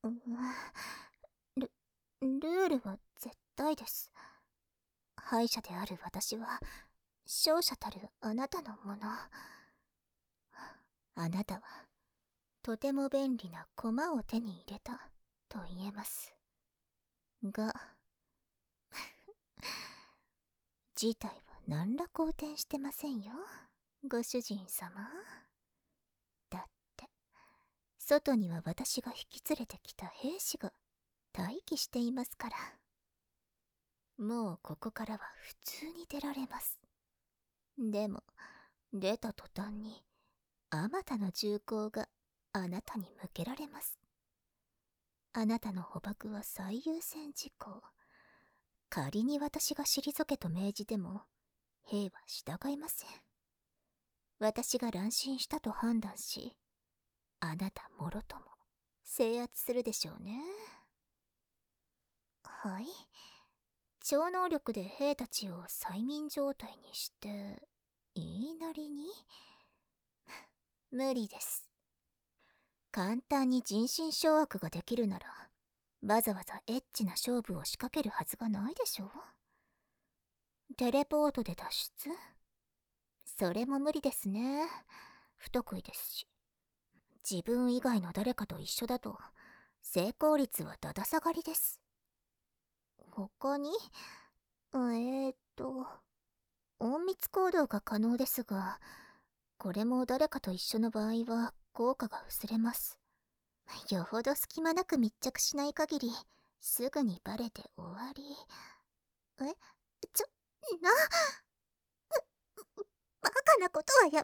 ルールは絶対です。敗者である私は勝者たるあなたのもの。あなたはとても便利な駒を手に入れたと言えますが事態は何ら好転してませんよ、ご主人様。だって外には私が引き連れてきた兵士が待機していますから。もうここからは普通に出られます。でも出た途端にあまたの銃口があなたに向けられます。あなたの捕獲は最優先事項。仮に私が退けと命じても兵は従いません。私が乱心したと判断し、あなたもろとも制圧するでしょうね。はい。超能力で兵たちを催眠状態にして言いなりに無理です。簡単に人心掌握ができるならわざわざエッチな勝負を仕掛けるはずがないでしょ。テレポートで脱出？それも無理ですね。不得意ですし。自分以外の誰かと一緒だと成功率はだだ下がりです。他に隠密行動が可能ですが、これも誰かと一緒の場合は効果が薄れます。よほど隙間なく密着しない限りすぐにバレて終わり。バカなことはやめ。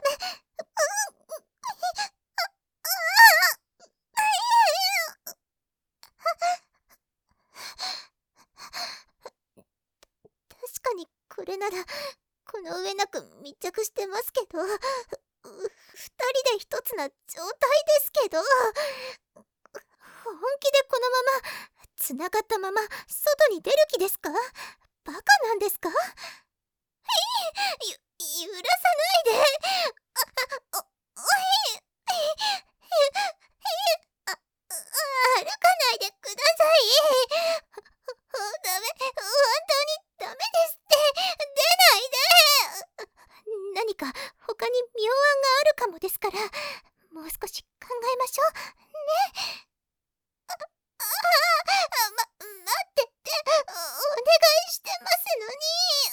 確かにこれならこの上なく密着してますけど、二人で一つな状態ですけど、本気でこのままつながったまま外に出る気ですか？バカなんですか？揺らさないで。歩かないでください。ダメ、本当にダメですって。出ないで。何か他に妙案があるかもですから、もう少し考えましょうね。待ってって、お願いしてますのに。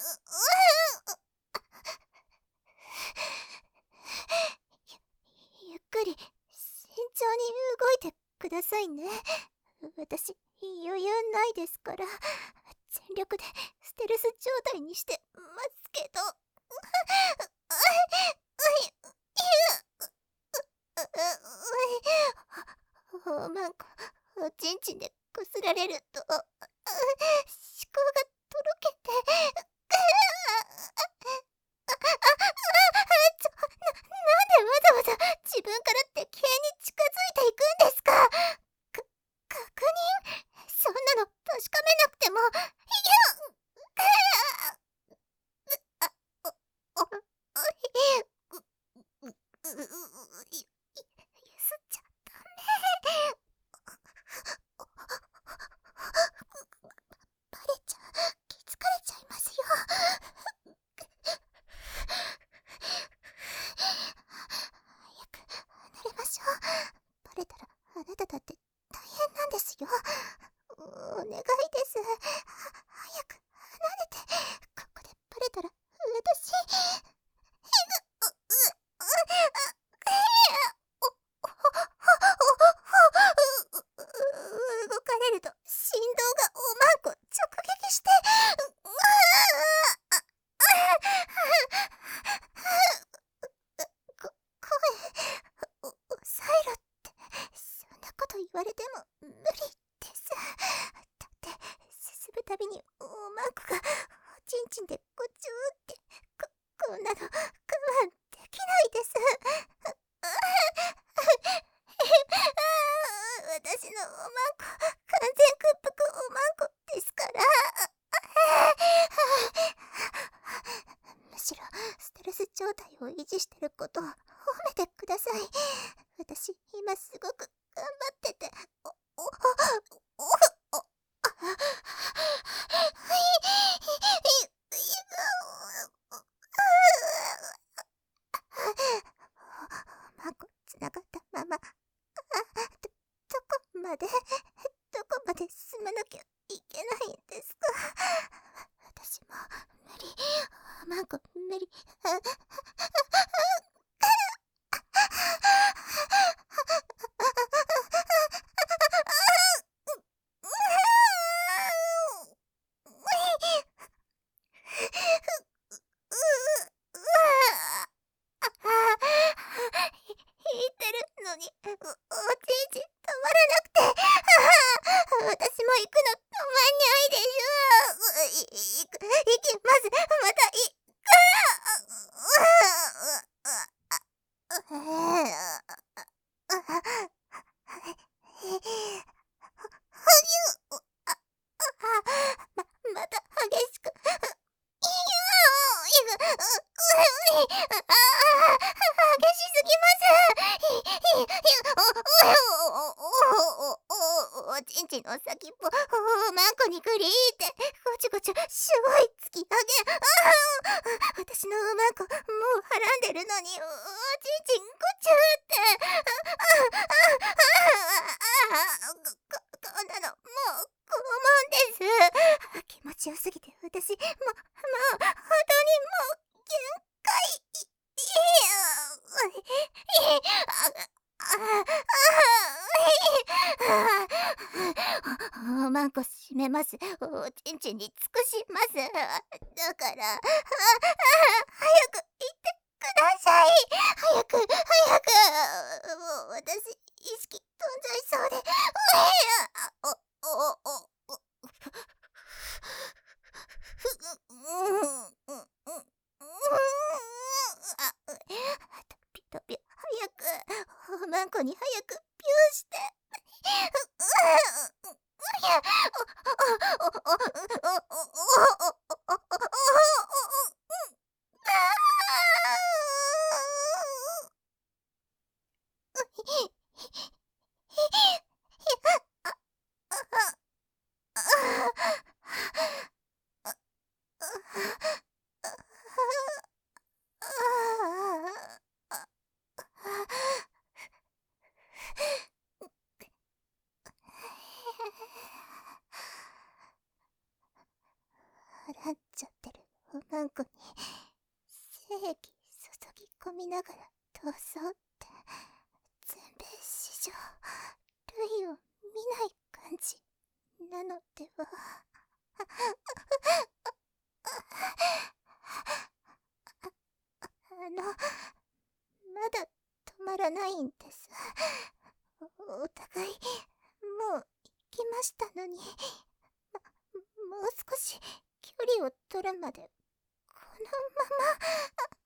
ゆっくり慎重に動いてくださいね。私余裕ないですから、全力でステルス状態にしてますけど。おまんこおちんちんでこすられると思考がとろけて。なんでわざわざ自分から敵兵に近づいていくんですか？確認？そんなの確かめなくても。ゆすっちゃダメ。バレちゃ気づかれちゃいますよ。早く離れましょう。バレたらあなただって大変なんですよ。お願いです。早く離れて。ここでバレたら私。動かれると振動がおまんこ直撃して。声抑えろって、そんなこと言われても無理です。だって進むたびにおまんこがおちんちんでこちゅーって、こんなの我慢できないです。私のおまんこ完全屈服おまんこですから。むしろステルス状態を維持してることを褒めてください。私今すごく頑張ってて。 までどこまで進まなきゃいけないんですか。私も無理。マンコ無理。引いてるのにおちんちん止まらなくて、私も行くの止まんないでしょ。行きます。またまた激しく。激しすぎます。おちんちんの先っぽマンコにグリーってごちごちすごい突き上げ。私のマンコもうはらんでるのにおちんちんごちゅってこんなのもう拷問です。気持ちよすぎて私もう本当にもう限界。マンコ閉めます。おちんちんに尽くします。だから早く行ってください。早く。もう私意識飛んじゃいそうで。ピトピ早く。マンコに早くピューして。払っちゃってるおまんこに精液注ぎ込みながら逃走って全米史上類を見ない感じなのでは。まだ止まらないんです。お互いもう行きましたのに、もう少し距離を取るまでこのまま。